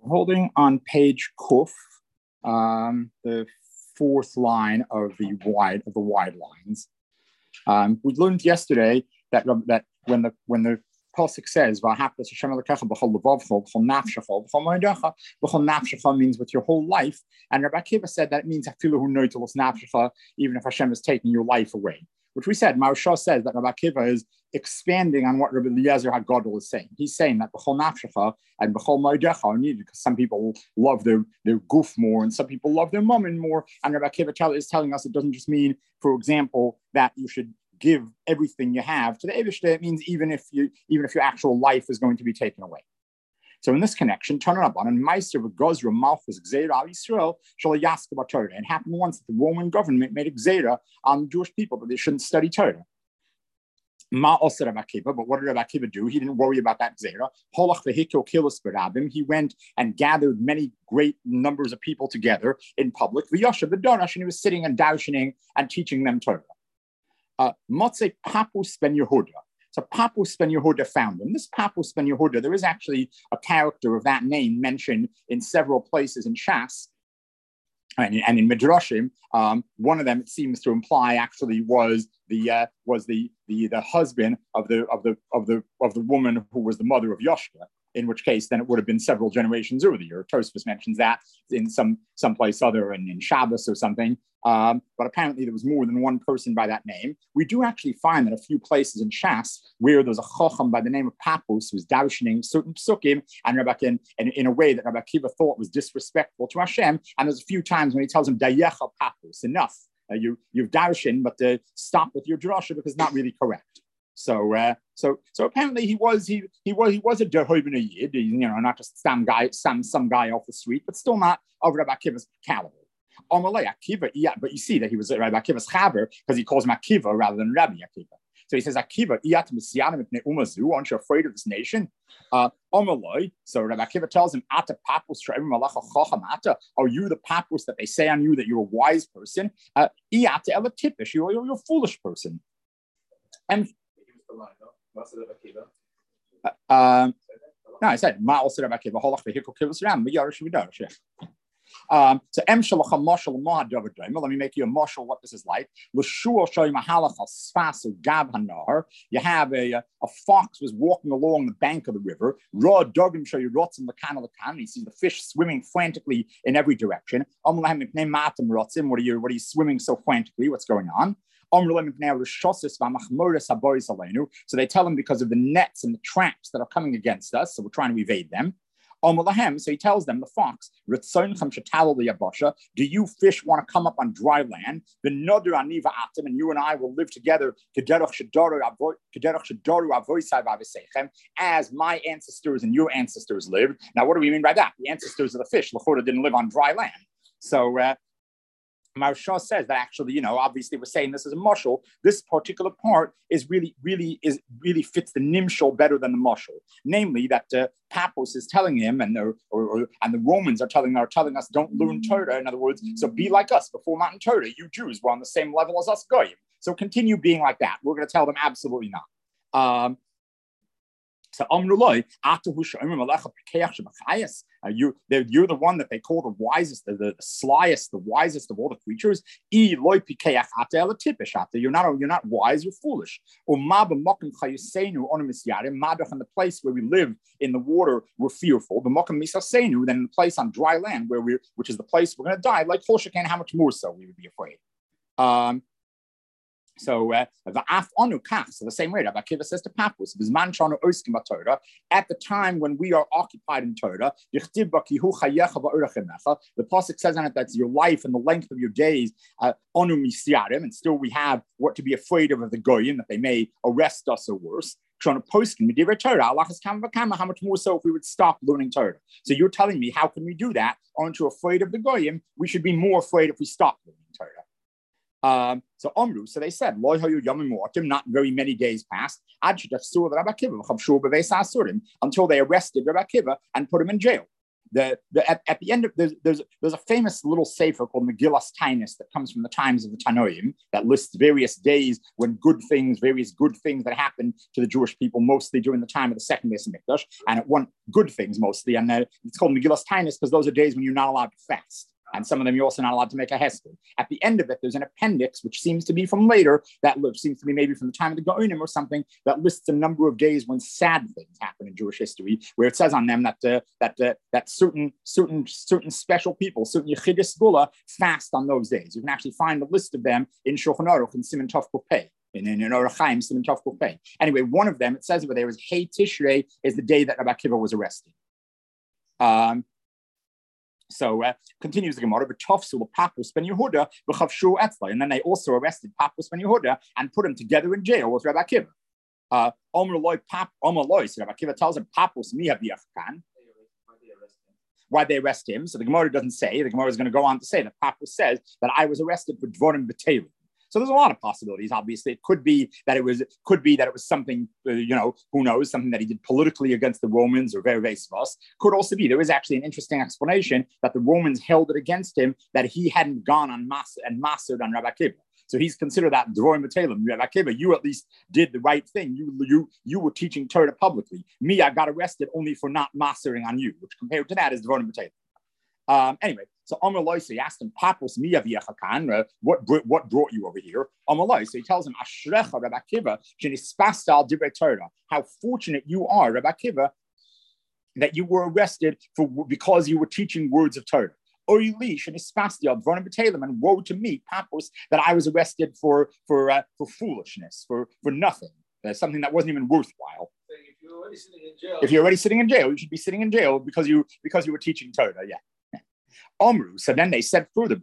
Holding on page Kuf, the fourth line of the wide lines. We learned yesterday that when the pasuk says means with your whole life, and Rabbi Akiva said that it means even if Hashem is taking your life away. Which we said, Maharsha says that Rabbi Akiva is expanding on what Rabbi Eliezer HaGadol is saying. He's saying that b'chol nafshecha and b'chol moedecha are needed because some people love their goof more and some people love their mammon more. And Rabbi Akiva is telling us it doesn't just mean, for example, that you should give everything you have to the Eibishter. It means even if your actual life is going to be taken away. So in this connection, turn it up on and Meister of Gozra Malchus Gzeira al Yisrael shall Yaska Torah. It happened once that the Roman government made a Gzeira on the Jewish people that they shouldn't study Torah. Ma also Rabbi Akiva, but what did Rabbi Akiva do? He didn't worry about that Gzeira. Holach vehikil kilos berabim. He went and gathered many great numbers of people together in public. V'yashav v'darash, and he was sitting and darshaning and teaching them Torah. Motze Papus ben Yehuda. So Papus ben Yehuda found him. This Papus ben Yehuda, there is actually a character of that name mentioned in several places in Shas and in Midrashim. One of them, it seems to imply, actually was the husband of the woman who was the mother of Yoshua. In which case, then it would have been several generations earlier. Tosfos mentions that in someplace other and in Shabbos or something. But apparently there was more than one person by that name. We do actually find that a few places in Shas where there's a chacham by the name of Papus who's darshaning certain psukim and in a way that Rabbi Akiva thought was disrespectful to Hashem. And there's a few times when he tells him, Dayecha Papus, enough. You've darshan, but stop with your drasha because it's not really correct. So apparently he was a Dehoibin Yid, not just some guy off the street, but still not of Rabbi Akiva's caliber. Akiva, yeah, but you see that he was Rabbi Akiva's chaver because he calls him Akiva rather than Rabbi Akiva. So he says, Akiva, aren't you afraid of this nation? So Rabbi Akiva tells him, are you the papus that they say on you that you're a wise person? You're a foolish person. And no, I said Ma'al Rabbi Akiva holach vehikol kivus ram v'yarish v'darish. So em shalacham mashal ma'adav adayim. Let me make you a mashal what this is like. L'shua shoy mahalach al sfas gab hanar. You have a fox was walking along the bank of the river. Ra dogim shoy rotzim l'kan l'kan. He sees the fish swimming frantically in every direction. What are you swimming so frantically? What's going on? So they tell him because of the nets and the traps that are coming against us, so we're trying to evade them. So he tells them, the fox, do you fish want to come up on dry land? And you and I will live together as my ancestors and your ancestors lived. Now, what do we mean by that? The ancestors of the fish, Lachora, didn't live on dry land. So Maharsha says that actually, obviously we're saying this is a mushal. This particular part is really fits the nimshal better than the mushal. Namely, that Papos is telling him, and the Romans are telling us, don't learn Torah. In other words, so be like us before Matan Torah. You Jews were on the same level as us goyim. So continue being like that. We're going to tell them absolutely not. So you're the one that they call the wisest, the slyest, the wisest of all the creatures. You're not wise, you're foolish. And the place where we live in the water, we're fearful. Then the place on dry land which is the place we're going to die, like Holshakan, how much more so we would be afraid. So the same way Rabbi Akiva says to Papus, at the time when we are occupied in Torah, the pasuk says on it that's your life and the length of your days, and still we have what to be afraid of the goyim, that they may arrest us or worse. How much more so if we would stop learning Torah? So you're telling me, how can we do that? Aren't you afraid of the goyim? We should be more afraid if we stop learning Torah. So they said, not very many days passed until they arrested Rabbi Akiva and put him in jail. At the end of there's a famous little sefer called Megillas Tainus that comes from the times of the Tanoim that lists various days when various good things that happened to the Jewish people, mostly during the time of the second Beis Hamikdash, and it won good things mostly. And it's called Megillas Tainus because those are days when you're not allowed to fast. And some of them you're also not allowed to make a hesped. At the end of it, there's an appendix, which seems to be from later, seems to be maybe from the time of the Gaonim or something, that lists a number of days when sad things happen in Jewish history, where it says on them that certain special people, certain Yechidus Gula, fast on those days. You can actually find a list of them in Shulchan Aruch and Siman Tov Kopei. In Orach Chaim, Siman Tov Kopei. Anyway, one of them, it says over there, is Hey Tishrei, is the day that Rabbi Akiva was arrested. So continues the Gemara, B'tofsul Papus ben Yehuda b'chavshu etzla, and then they also arrested Papus ben Yehuda and put him together in jail with Rabbi Akiva. Omer loy, so Rabbi Akiva tells him, Papus mi haviachkan. Why they arrest him? So the Gemara doesn't say. The Gemara is going to go on to say that Papus says that I was arrested for dvorim b'teilim. So there's a lot of possibilities. Obviously, it could be that it was something, who knows, something that he did politically against the Romans or very vasvos. Could also be there is actually an interesting explanation that the Romans held it against him that he hadn't gone on mastered on Rabbi Akiva. So he's considered that Dvorim B'Teilim. Rabbi Akiva, you at least did the right thing. You were teaching Torah publicly. Me, I got arrested only for not mastering on you, which compared to that is Dvorim B'Teilim. Anyway. So Amar Loi, so he asked him, Papus mi aviachakan, what brought you over here? Amar Loi, so he tells him, Ashrecha Rabbi Akiva, shenispastal divrei Torah. How fortunate you are, Rabbi Akiva, that you were arrested because you were teaching words of Torah. Oili shenispastal dvorim b'teilim, and woe to me, Papus, that I was arrested for foolishness, for nothing, something that wasn't even worthwhile. If you're already sitting in jail, you should be sitting in jail because you were teaching Torah. Yeah. Omru. So then they said further,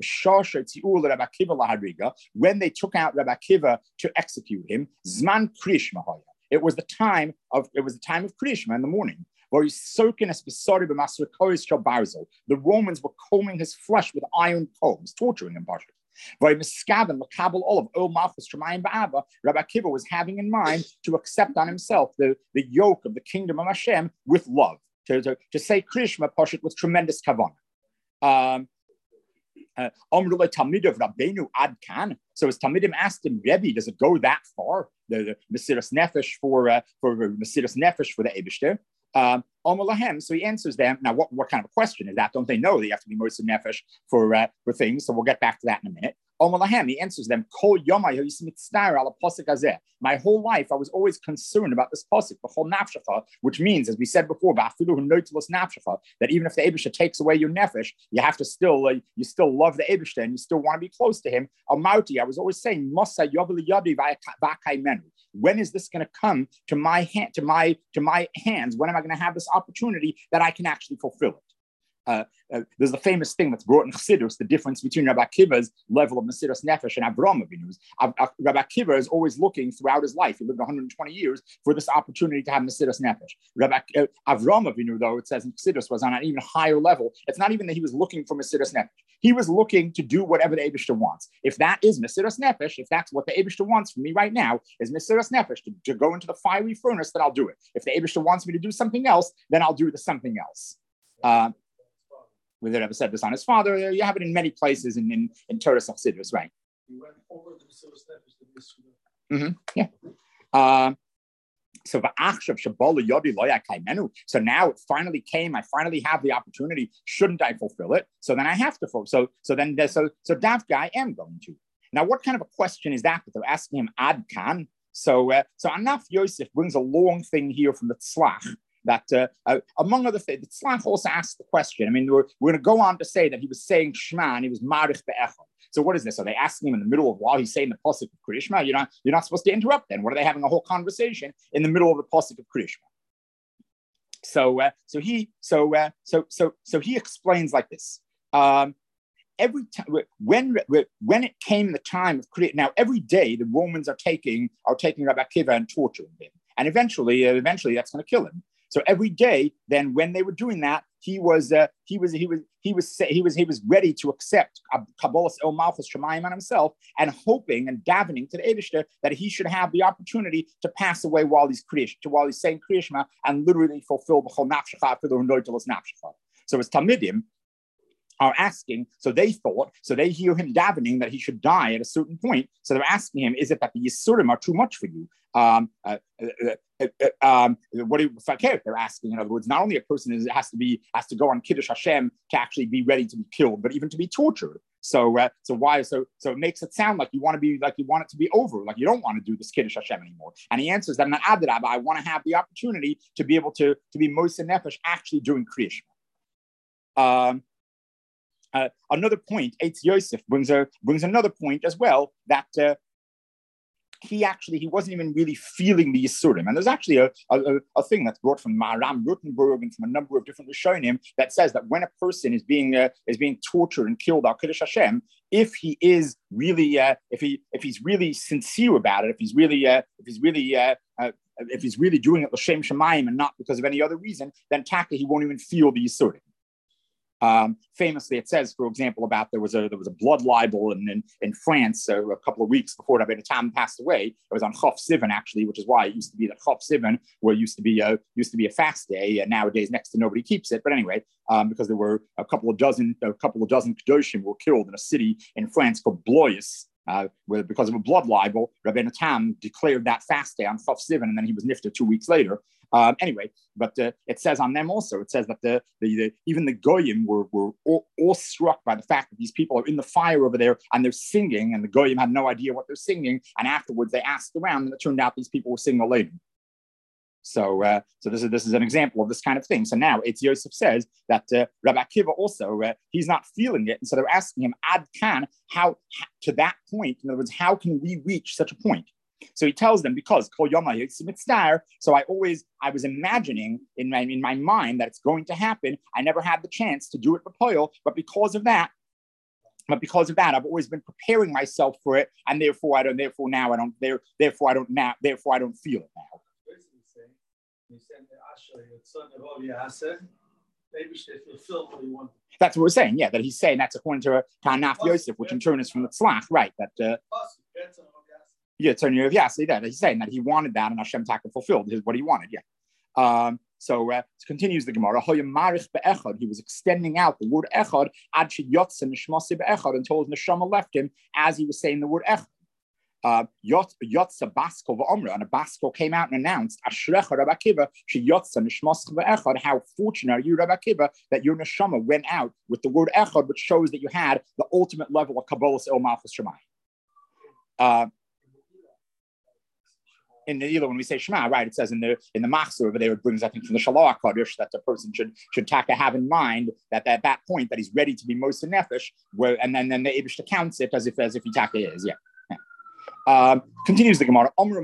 when they took out Rabbi Akiva to execute him, Zman Krishma. It was the time of Krishma in the morning. The Romans were combing his flesh with iron combs, torturing him. Rabbi Akiva was having in mind to accept on himself the yoke of the kingdom of Hashem with love, to say Krishma Pashut with tremendous kavanah. So his Talmidim asked him, Rebbe, does it go that far? The Mesiras Nefesh for Mesiras Nefesh for the Eibishter. So he answers them. Now, what kind of a question is that? Don't they know that you have to be Mesiras Nefesh for things? So we'll get back to that in a minute. He answers them, my whole life, I was always concerned about this pasuk, which means, as we said before, that even if the Eibishter takes away your nefesh, you have to still love the Eibishter and you still want to be close to him. I was always saying, when is this going to come to my hands? When am I going to have this opportunity that I can actually fulfill it? There's a famous thing that's brought in Chassidus, the difference between Rabbi Akiva's level of Mesiras Nefesh and Avraham Avinu's. Rabbi Akiva is always looking throughout his life, he lived 120 years, for this opportunity to have Mesiras Nefesh. Avraham Avinu, though, it says in Chassidus, was on an even higher level. It's not even that he was looking for Mesiras Nefesh. He was looking to do whatever the Eibishter wants. If that is Mesiras Nefesh, if that's what the Eibishter wants from me right now, is Mesiras Nefesh, to go into the fiery furnace, then I'll do it. If the Eibishter wants me to do something else, then I'll do the something else. Whether it ever said this on his father, you have it in many places in Torah Chassidus, right? He went over the Mesiras Nefesh. Yeah. So now it finally came. I finally have the opportunity. Shouldn't I fulfill it? So then I have to fulfill. So Davka, I am going to. Now, what kind of a question is that they're asking him? Ad kan. So Anaf Yosef brings a long thing here from the Tzlach. That among other things, the Tzlach also asked the question. I mean, we're going to go on to say that he was saying Shema and he was Marich Be'echad. So what is this? Are they asking him in the middle of while he's saying the pasuk of Krishma? You're not supposed to interrupt then. What are they having a whole conversation in the middle of the pasuk of Krishma? So he explains like this. Every time when it came the time of Krishma, now every day the Romans are taking Rabbi Akiva and torturing him, and eventually that's going to kill him. So every day, then when they were doing that, he was ready to accept Kabbalas El Malchus Shemayim on himself, and hoping and davening to the Eibishter that he should have the opportunity to pass away while he's saying Kriyishma and literally fulfill B'chol Nafshecha for the Hundoitelos Nafshecha. his Talmidim are asking, so they hear him davening that he should die at a certain point. So they're asking him, is it that the Yisurim are too much for you? What do you fakir? They're asking, in other words, not only a person has to go on Kiddush Hashem to actually be ready to be killed, but even to be tortured. So it makes it sound like you want it to be over, like you don't want to do this Kiddush Hashem anymore. And he answers that, I want to have the opportunity to be able to be Moser Nefesh actually doing Kriya Shema. Another point, Eitz Yosef brings another point as well, that he wasn't even really feeling the Yisurim. And there's actually a thing that's brought from Maharam Rutenberg and from a number of different Rishonim that says that when a person is being tortured and killed al Kiddush Hashem, if he is really if he's really sincere about it, if he's really doing it l'shem Shemayim and not because of any other reason, then taka he won't even feel the Yisurim. Famously, it says, for example, about there was a blood libel in France a couple of weeks before Rabbeinu Tam passed away. It was on Chof Sivan, actually, which is why it used to be that Chof Sivan, where it used to be a fast day, and nowadays next to nobody keeps it. But anyway, because there were a couple of dozen Kedoshim were killed in a city in France called Blois. Because of a blood libel, Rabbeinu Tam declared that fast day on Chof Sivan, and then he was nifta 2 weeks later. Anyway, but it says on them also, it says that even the Goyim were all struck by the fact that these people are in the fire over there and they're singing, and the Goyim had no idea what they're singing, and afterwards they asked around, and it turned out these people were singing a lady. So this is an example of this kind of thing. So now Eitz Yosef says that Rabbi Akiva also he's not feeling it, and so they're asking him ad kan, how to that point. In other words, how can we reach such a point? So he tells them, because Kol Yoma Yitzim Mitzvah, so I was imagining in my mind that it's going to happen. I never had the chance to do it b'poil, but because of that, I've always been preparing myself for it, and therefore I don't feel it now. That's what we're saying, yeah, that he's saying that's according to Tanaf Yosef, which in turn is from the Tzlach, right? That Tzarni of Yassi, that he's saying that he wanted that, and Hashem Taka fulfilled what he wanted, yeah. So it continues the Gemara. He was extending out the word echad until his neshama left him as he was saying the word echad. Yotza Basko v'Omra, and a Basko came out and announced, Ashrecha Rabbi Akiva, she Yotza Nishmascha v'Echad, how fortunate are you, Rabbi Akiva, that your neshama went out with the word Echad, which shows that you had the ultimate level of Kabbalah's El Malchus Shemayim. In the when we say Shema, right? It says in the Machzor over there, it brings, I think, from the Shalach Kodesh that the person should taka have in mind that at that point that he's ready to be Moser Nefesh, and then the Eibishter counts it as if he taka is, yeah. Continues the Gemara. The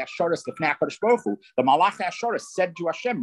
Malach Ashoris said to Hashem,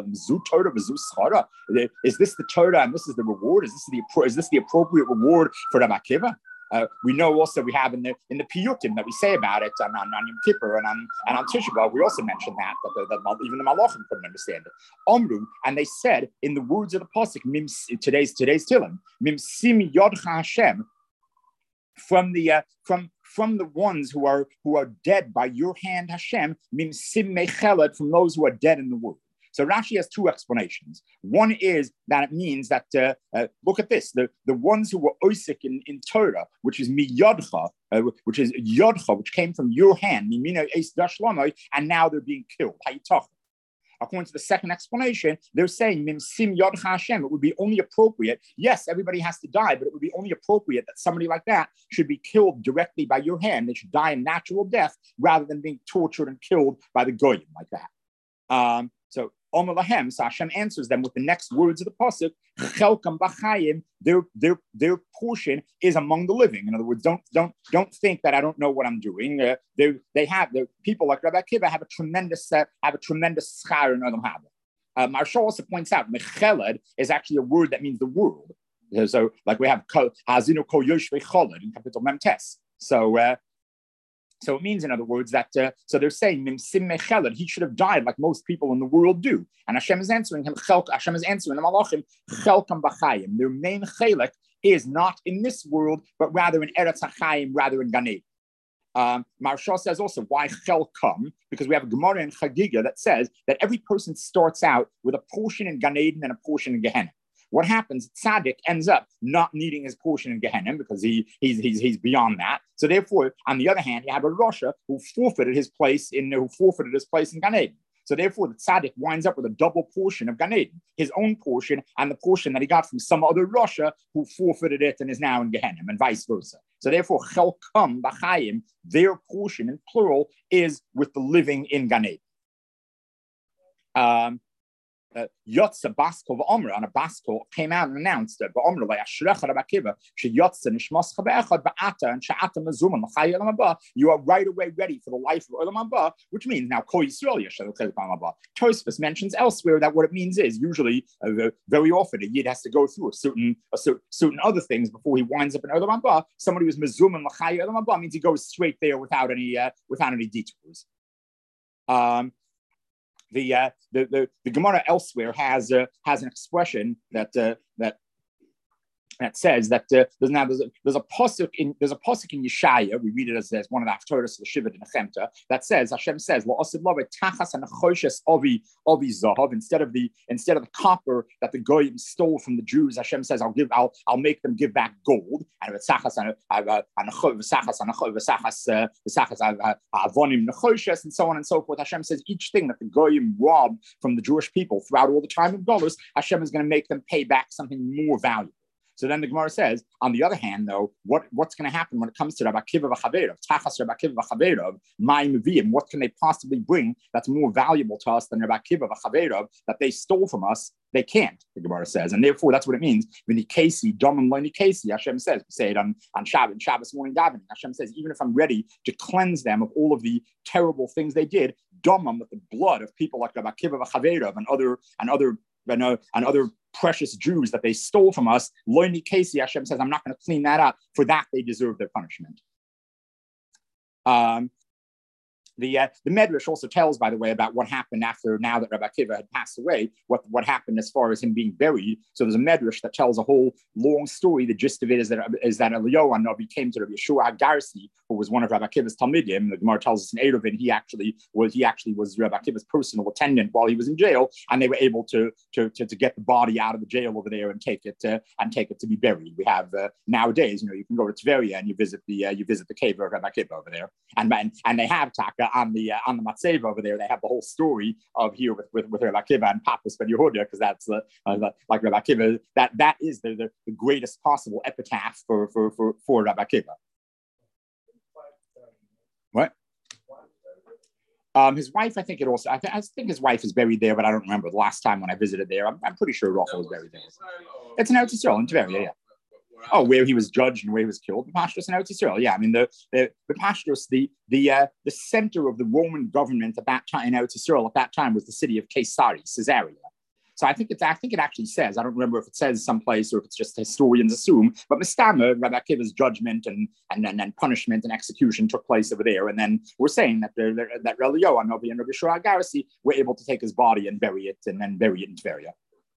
is this the Torah and this is the reward? Is this the appropriate reward for Rabbi Akiva? We know also we have in the piyutim that we say about it on Yom Kippur and on Tisha B'Av. We also mentioned that even the Malachim couldn't understand it. Omru, and they said in the words of the pasuk, today's Tilim, Mimsim Yodcha Hashem, from the ones who are dead by your hand, Hashem, Mimsim Mechelad, from those who are dead in the world. So Rashi has two explanations. One is that it means that, look at this, the ones who were Osik in Torah, which is Miyodcha, which came from your hand, and now they're being killed. According to the second explanation, they're saying, Mimsim Yodcha Hashem, it would be only appropriate. Yes, everybody has to die, but it would be only appropriate that somebody like that should be killed directly by your hand. They should die a natural death rather than being tortured and killed by the Goyim like that. So Omer Lahem, so Hashem answers them with the next words of the pasuk, Chelkam B'chayim, their portion is among the living. In other words, don't think that I don't know what I'm doing. They have the people like Rabbi Akiva have a tremendous schar in Adam Haba. Marshall also points out Mecheled is actually a word that means the world. So like we have Hazinu Kol Yoshvei Choled in Kapitel Memtes. So it means, in other words, that so they're saying Mimsim Mecheled, he should have died like most people in the world do. And Hashem is answering him. Hashem is answering the Malachim. Chelkam B'chayim. Their main chelek is not in this world, but rather in Eretz HaChayim, rather in Gan Eden. Marshal says also why Chelkam, because we have a Gemara in Chagiga that says that every person starts out with a portion in Gan Eden and a portion in Gehenna. what happens? Tzaddik ends up not needing his portion in Gehenna because he's beyond that. So therefore, on the other hand, you have a Rasha who forfeited his place in Gan Eden. So therefore, the tzaddik winds up with a double portion of Gan Eden, his own portion and the portion that he got from some other Rasha who forfeited it and is now in Gehenna, and vice versa. So therefore, Chelkam B'Chaim, their portion in plural is with the living in Gan Eden. Yotza Baskol V'Omra on a Baskol came out and announced that V'Omra like Ashrecha Rabbi Akiva Sheyotza Nishmascha Be'echad Ba'ata and Sha'ata Mezuman L'Chai Olam Haba. You are right away ready for the life of Olam Haba, which means now Kol Yisrael Yashel Olam Haba. Tosfos mentions elsewhere that what it means is usually very often a yid has to go through certain other things before he winds up in Olam Haba. Somebody who's Mezuman L'Chai Olam Haba means he goes straight there without any detours. The Gemara elsewhere has an expression that says that there's a pasuk in Yeshaya. We read it as one of the Haftorahs of the Shiva in Nechemta that says Hashem says instead of the copper that the goyim stole from the Jews, Hashem says I'll make them give back gold, and and so on and so forth. Hashem says each thing that the goyim robbed from the Jewish people throughout all the time of Golus, Hashem is going to make them pay back something more valuable. So then the Gemara says, on the other hand, though, what's going to happen when it comes to Rabbi Akiva v'Chaverov, Tachas Rabbi Akiva v'Chaverov, Ma'im V'Vim, what can they possibly bring that's more valuable to us than Rabbi Akiva v'Chaverov that they stole from us? They can't, the Gemara says, and therefore that's what it means. V'Nikesi, Domim L'Nikesi, Hashem says, we say it on Shabbos morning davening. Hashem says, even if I'm ready to cleanse them of all of the terrible things they did, Domim with the blood of people like Rabbi Akiva v'Chaverov and other precious Jews that they stole from us, Loini Casey, Hashem says, I'm not going to clean that up. For that, they deserve their punishment. The Medrash also tells, by the way, about what happened now that Rabbi Akiva had passed away, what happened as far as him being buried. So there's a Medrash that tells a whole long story. The gist of it is that Eliyahu Hanavi came to Rabbi Yeshua HaGarsi, who was one of Rabbi Akiva's Talmidim. The Gemara tells us in Eruvin he actually was Rabbi Akiva's personal attendant while he was in jail, and they were able to get the body out of the jail over there and take it to be buried. We have nowadays, you can go to Tveria and you visit the cave of Rabbi Akiva over there, and they have Taka on the Matzeva over there. They have the whole story of here with Rabbi Akiva and Papas Ben Yehuda, because that's like Rabbi Akiva. That is the greatest possible epitaph for Rabbi Akiva. What? His wife, I think his wife is buried there, but I don't remember the last time when I visited there. I'm pretty sure Rachel was buried there. It's in Eretz Yisrael, in Tveria, yeah. Oh, where he was judged and where he was killed. The Pashtus in Eretz Yisrael. Yeah, I mean the Pashtus, the center of the Roman government at that time in Eretz Yisrael at that time was the city of Caesarea. So I think it actually says, I don't remember if it says someplace or if it's just historians assume, but Mistama, Rabbi Akiva's judgment and punishment and execution took place over there. And then we're saying that Rabbi Eliyahu Hanavi and Rabbi Yeshua HaGarsi were able to take his body and bury it in Tveria.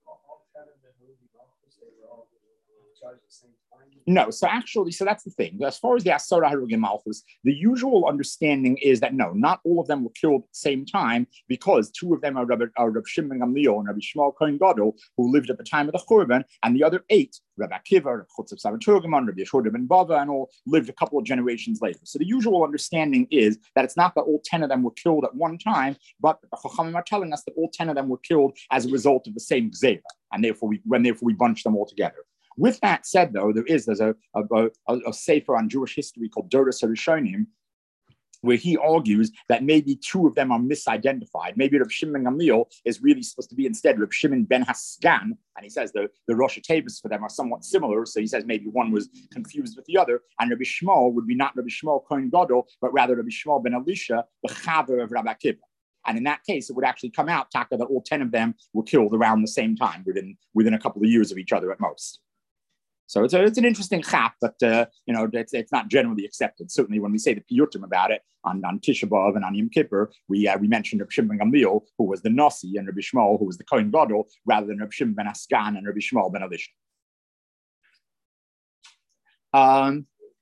No, so that's the thing. As far as the Asara Harugim Malchus, the usual understanding is that no, not all of them were killed at the same time, because two of them are Rabbi Shimon Gamliel and Rabbi Shmuel Kohen Gadol, who lived at the time of the Churban, and the other 8, Rabbi Akiva, Chutzav Savaturgaman, Rabbi Yehuda ben Bava, and all lived a couple of generations later. So the usual understanding is that it's not that all 10 of them were killed at one time, but the Chachamim are telling us that all 10 of them were killed as a result of the same Gzeira, and therefore we bunch them all together. With that said, though, there's a sefer on Jewish history called Doros HaRishonim, where he argues that maybe 2 of them are misidentified. Maybe Reb Shimon Gamliel is really supposed to be instead Reb Shimon ben Hasgan, and he says the Rosh Hashanah for them are somewhat similar, so he says maybe one was confused with the other, and Rabbi Shmuel would be not Rabbi Shmuel Kohen Gadol, but rather Rabbi Shmuel ben Elisha, the Chaver of Rabbi Akiva. And in that case, it would actually come out, Taka, that all 10 of them were killed around the same time, within a couple of years of each other at most. So it's an interesting chap, but it's not generally accepted. Certainly, when we say the piyutim about it on Tisha B'av and on Yom Kippur, we mentioned Reb Shimon ben Gamliel, who was the Nasi, and Rabbi Shmuel, who was the Kohen Gadol, rather than Reb Shimon ben Hasgan and Rabbi Shmuel ben Elisha.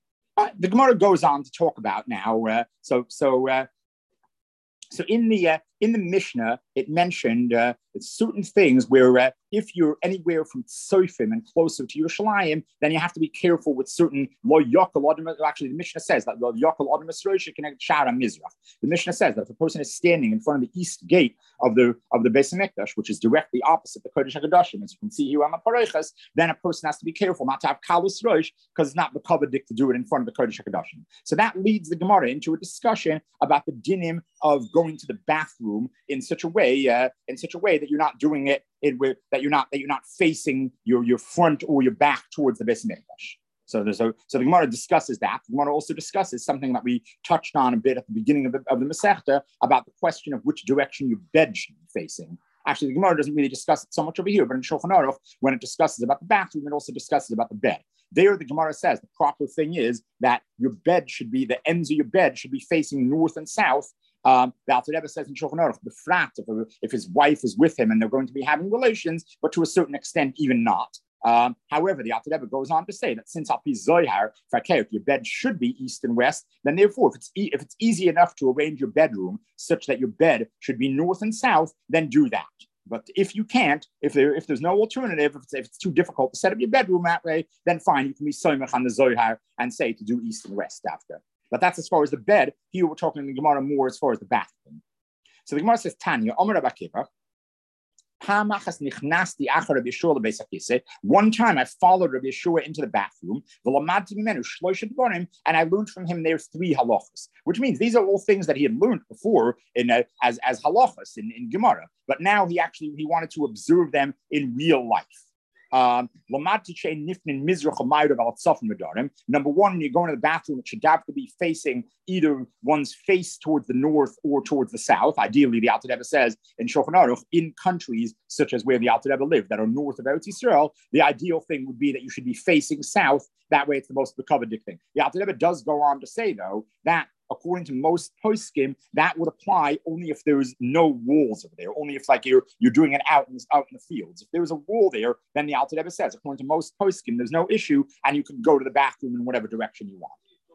The Gemara goes on to talk about now. So in the in the Mishnah, it mentioned certain things where if you're anywhere from Tzofim and closer to Yerushalayim, then you have to be careful with certain lo yokal adam. Actually, the Mishnah says that lo yokal adam esroisha connect shara mizrach. The Mishnah says that if a person is standing in front of the east gate of the Beis Hamikdash, which is directly opposite the Kodesh HaKadoshim, as you can see here on the Parechas, then a person has to be careful not to have kalus roish because it's not the kavadik to do it in front of the Kodesh HaKadoshim. So that leads the Gemara into a discussion about the dinim of going to the bathroom in such a way that you're not doing it that you're not facing your front or your back towards the Beis Hamikdash. So the Gemara discusses that. The Gemara also discusses something that we touched on a bit at the beginning of the Masechta about the question of which direction your bed should be facing. Actually, the Gemara doesn't really discuss it so much over here, but in Shulchan Aruch, when it discusses about the bathroom, it also discusses about the bed. There, the Gemara says the proper thing is that your bed should be, the ends of your bed should be facing north and south. The Alter Rebbe says in Shulchan Aruch, the frat, if his wife is with him and they're going to be having relations, but to a certain extent, even not. However, the Alter Rebbe goes on to say that since Al Pi Zohar, if your bed should be east and west, then therefore, if it's easy enough to arrange your bedroom such that your bed should be north and south, then do that. But if you can't, if there's no alternative, if it's too difficult to set up your bedroom that way, then fine, you can be soymech on the Zohar and say to do east and west after. But that's as far as the bed. Here we're talking in the Gemara more as far as the bathroom. So the Gemara says, Tanya, Omer Rabbi Akiva, one time I followed Rabbi Yeshua into the bathroom, and I learned from him there's 3 halachas, which means these are all things that he had learned before as halachas in Gemara. But now he wanted to observe them in real life. Number one, when you go into the bathroom, it should have to be facing either one's face towards the north or towards the south. Ideally, the Alter Rebbe says in Shulchan Aruch, in countries such as where the Alter Rebbe lived that are north of Eretz Yisrael, the ideal thing would be that you should be facing south. That way, it's the most bekavadik thing. The Alter Rebbe does go on to say, though, that according to most poskim, that would apply only if there's no walls over there, only if you're doing it out in the fields. If there's a wall there, then the Alter Rebbe says, according to most poskim, there's no issue, and you can go to the bathroom in whatever direction you want.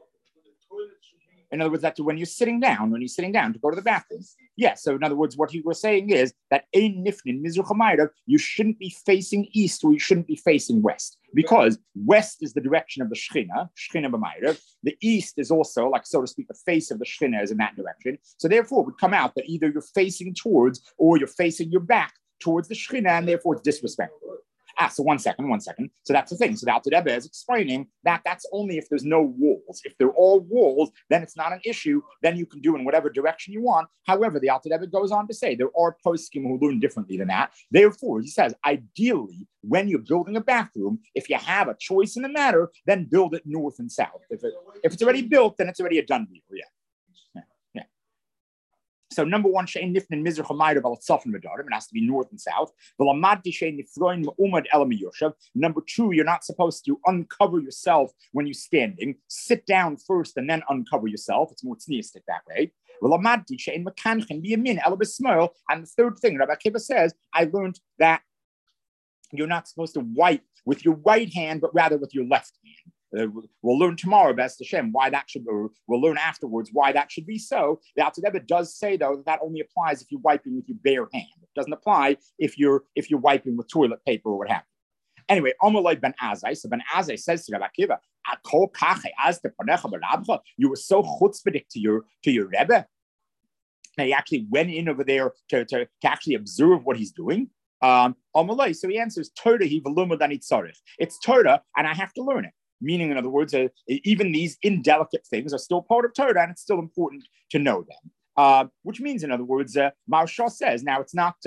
In other words, that's when you're sitting down to go to the bathroom. Yeah, so in other words, what he was saying is that ein nifnin mizrach hamayrav, you shouldn't be facing east or you shouldn't be facing west, because west is the direction of the Shechina b'mayrav. The east is also, like, so to speak, the face of the Shechina is in that direction. So therefore, it would come out that either you're facing towards or you're facing your back towards the Shechina, and therefore it's disrespectful. So one second. So that's the thing. So the Alter Rebbe is explaining that that's only if there's no walls. If they're all walls, then it's not an issue. Then you can do in whatever direction you want. However, the Alter Rebbe goes on to say there are poskim who learn differently than that. Therefore, he says, ideally, when you're building a bathroom, if you have a choice in the matter, then build it north and south. If it's already built, then it's already a done deal. Yeah. So number one, it has to be north and south. Number two, you're not supposed to uncover yourself when you're standing. Sit down first and then uncover yourself. It's more tzniistic that way. And the third thing, Rabbi Akiva says, I learned that you're not supposed to wipe with your right hand, but rather with your left hand. We'll learn tomorrow, B'ez Hashem, why that should be, or we'll learn afterwards why that should be so. The Alter Rebbe does say, though, that only applies if you're wiping with your bare hand. It doesn't apply if you're wiping with toilet paper or what have you. Anyway, Omer Ben Azai. So Ben Azai says to Rabbi Akiva, you were so chutzpahdik to your Rebbe. Now he actually went in over there to actually observe what he's doing. So he answers, Torah he v'lumad ani tzarich. It's Torah, and I have to learn it. Meaning, in other words, even these indelicate things are still part of Torah, and it's still important to know them. Which means, in other words, Maharsha says, now it's not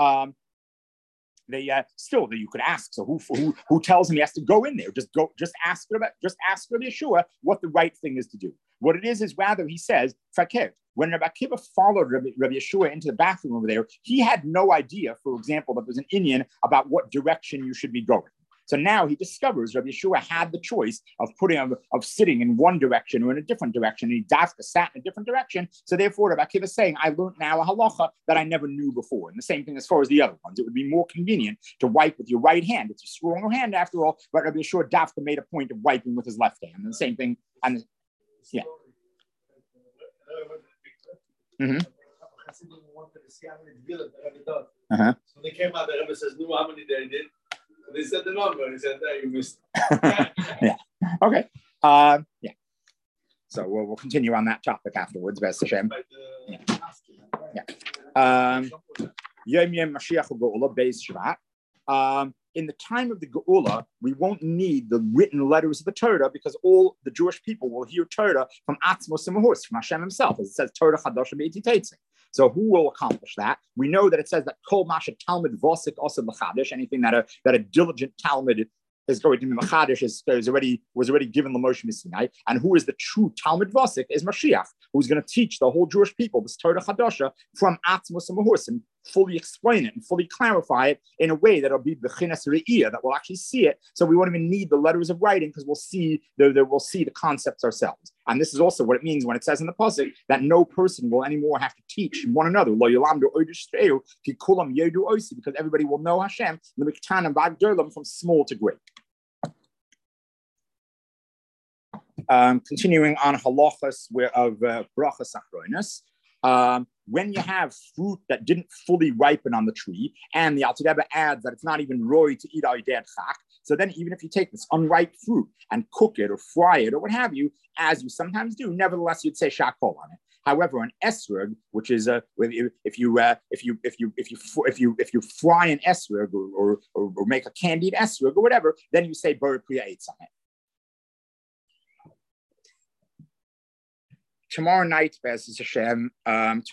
still that you could ask. So who tells him he has to go in there? Just ask Rabbi Yeshua what the right thing is to do. What it is rather, he says, fakir. When Rabbi Akiva followed Rabbi Yeshua into the bathroom over there, he had no idea, for example, that there's an inyan about what direction you should be going. So now he discovers Rabbi Yeshua had the choice of sitting in one direction or in a different direction, and he dafka sat in a different direction. So therefore, Rabbi Akiva is saying, I learned now a halacha that I never knew before. And the same thing as far as the other ones. It would be more convenient to wipe with your right hand. It's a stronger hand after all, but Rabbi Yeshua dafka made a point of wiping with his left hand. And the same thing, and yeah. Mm-hmm. Hasidim wanted to see how many dvilim the Rebbe does. Uh-huh. So they came out, the Rebbe says, no, how many they did? So they said the number, and he said, no, you missed. Yeah. Okay. Yeah. So we'll continue on that topic afterwards, B'ez Hashem. Yom Yom Mashiach Geula Beis Shvat. In the time of the Geula, we won't need the written letters of the Torah because all the Jewish people will hear Torah from Atzmos and Mahus, from Hashem himself, as it says, Torah Chadasha Be'iti Teitzin. So who will accomplish that? We know that it says that Kol Masha Talmud Vosik Osad L'Chadish, anything that a diligent Talmud is going to be Machadish was already given the Moshe Sinai. And who is the true Talmud Vosik is Mashiach, who's going to teach the whole Jewish people this Torah Chadasha from Atzmos and Mahus and fully explain it and fully clarify it in a way that'll be Bechinas Re'iyah, that we'll actually see it. So we won't even need the letters of writing because we'll see the concepts ourselves. And this is also what it means when it says in the pasuk that no person will anymore have to teach one another. Because everybody will know Hashem from small to great. Continuing on halachas of brachas achronos. When you have fruit that didn't fully ripen on the tree, and the Alter Rebbe adds that it's not even roy to eat al yedei chak, so then even if you take this unripe fruit and cook it or fry it or what have you, as you sometimes do, nevertheless you'd say shakol on it. However, an esrog, which is if you fry an esrog or make a candied esrog or whatever, then you say bar priya eitz on it. Tomorrow night, B'ez Hashem,